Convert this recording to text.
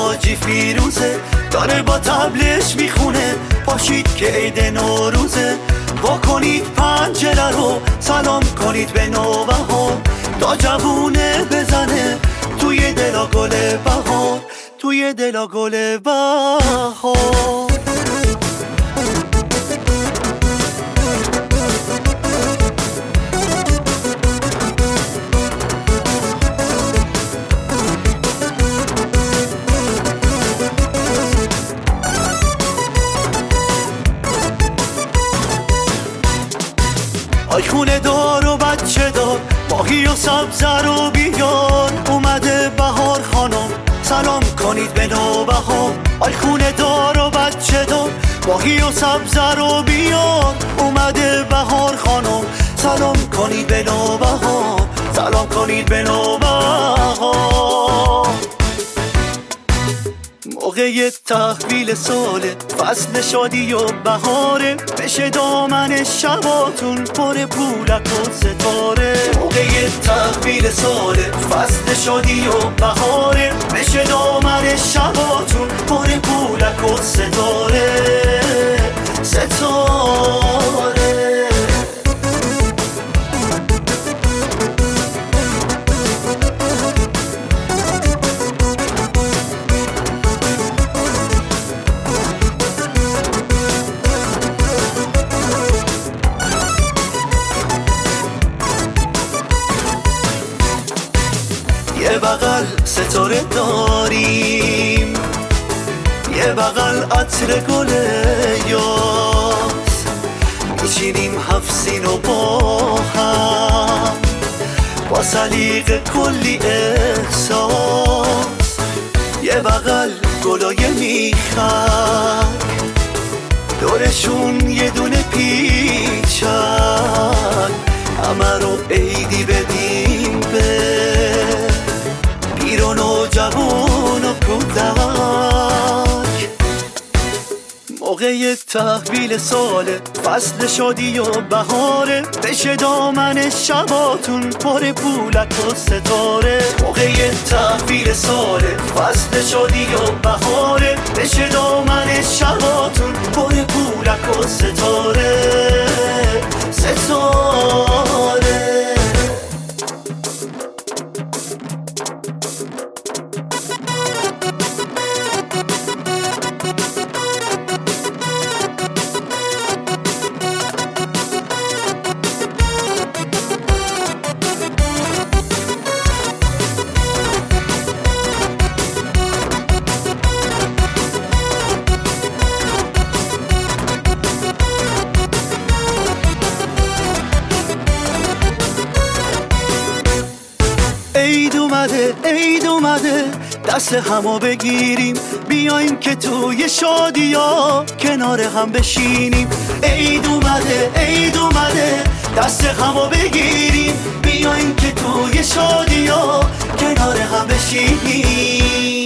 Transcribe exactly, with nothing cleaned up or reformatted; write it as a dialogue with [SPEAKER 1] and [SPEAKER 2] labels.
[SPEAKER 1] حاجی فیروزه داره با تبلش میخونه پاشید که عید نوروزه. وا کنید پنجره رو سلام کنید به نوبهار تا جوونه بزنه توی دلا گل بهار توی دلا گل بهار. آی خونه دار و بچه دار ماهی و سبزه رو بیار اومده بهار خانم سلام کنید به نوبهار. آی خونه دار و بچه دار ماهی و سبزه رو بیار اومده بهار خانم سلام کنید به نوبهار سلام کنید به نوبهار. موقع تحویل ساله فصل شادی و بهاره بشه دامن شباتون پر پولک و ستاره. موقع تحویل ساله فصل شادی و بهاره بشه دامن شباتون پر پولک و ستاره ستاره. یه بغل ستاره داریم یه بغل عطر گل یاس میچینیم هفت سینو با هم با سلیقه کلی احساس. یه بغل گلای میخک دورشون یه دونه پیچک همه رو عیدی بدیم به پیران و جوان و کودک. موقع تحویل ساله فصل شادی و بهاره بشه دامن شباتون پر پولک و ستاره. موقع تحویل ساله فصل شادی و بهاره بشه دامن شباتون پر پولک و ستاره ستاره. عید اومده عید اومده دست همو بگیریم بیایم که توی شادیا کنار هم بشینیم. عید اومده عید اومده دست همو بگیریم بیایم که توی شادیا کنار هم بشینیم.